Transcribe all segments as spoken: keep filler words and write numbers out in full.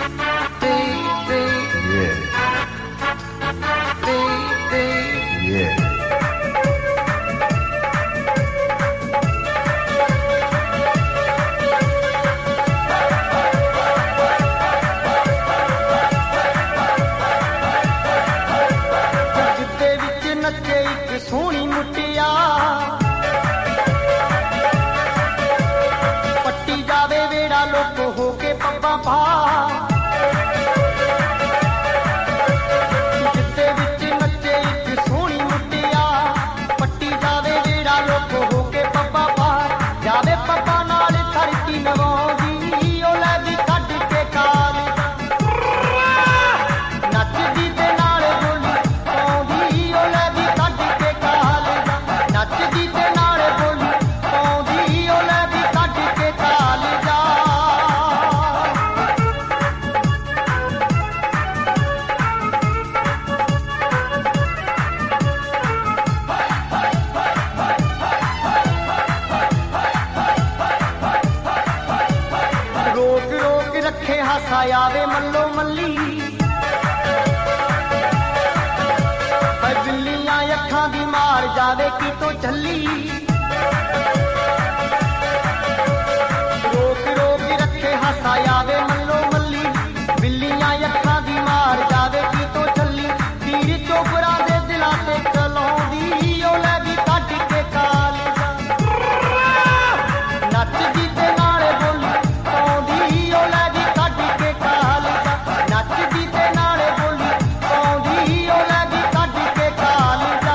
सोहनी मुटिया पट्टी जावे वेड़ा लोक हो के पब्बा पा जिद्दे विच नचे एक सोहनी मुटिया पट्टी जावे वेड़ा लोक हो के पब्बा पा जावे पब्बा नाल धरती नवाउंदी ओ लैगी कढ के काल नचदी ते नाल बोली पाउंदी ओ लैगी कढ के काल नचदी ते नाल बोली पाउंदी ओ लैगी कढ के काल जा रोक रोक रखे हासा आवे मल्लो मल्ली बिल्लियां अखां दी मार जावे की तो झल्ली रोक रोक रखे हासा आवे मल्लो मल्ली बिल्लियां अखां दी मार जावे की तो झल्ली तीर चोपड़ा दे दिलां ते चलाउंदी ओ लैगी कढ के काल नचदी ते नाल बोली पाउंदी ओ लैगी कढ के काल नचदी ते नाल बोली पाउंदी ओ लैगी कढ के काल जा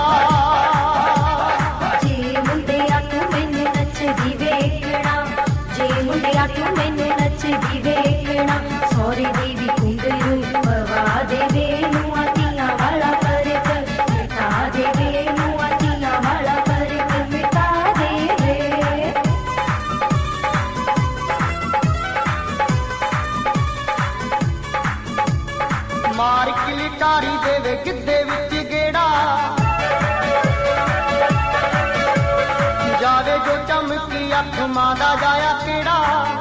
जे मुंडिया तू मैनू नचदी वेखना जे मुंडिया तू मैनू नचदी वेखना सौरे दी भी घुंघरू पवा देवे नूं आतियां वाला फर्क मिटा देवे नूं आतियां वाला फर्क मिटा देवे मार किलकारी देवे गिद्धे विच गेड़ा जावे जो चमकी अख मां दा जाया केड़ा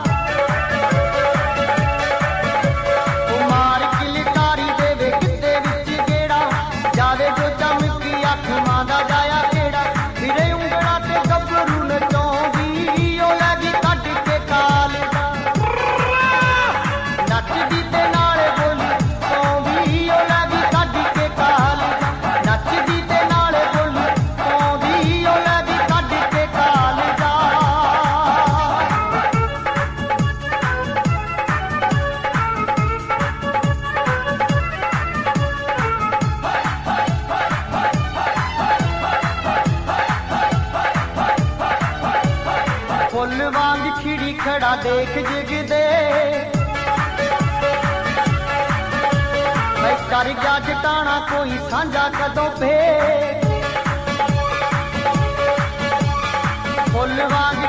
ओ मार किलकारी देवे गिद्धे विच गेड़ा जावे जो चमकी अख मां दा जाया केड़ा फिरे उंगड़ा ते गबरू नचाउंदी ओ लैगी कढ के काल नचदी ते नाल बोली पाउंदी ओ लैगी कढ के काल नचदी ते नाल बोली पाउंदी ओ लैगी कढ के काल जा फुल वांग खिड़ी खड़ा देख जिगदे मैं कर जा जटाना कोई सांझा कदों पे फुल वांग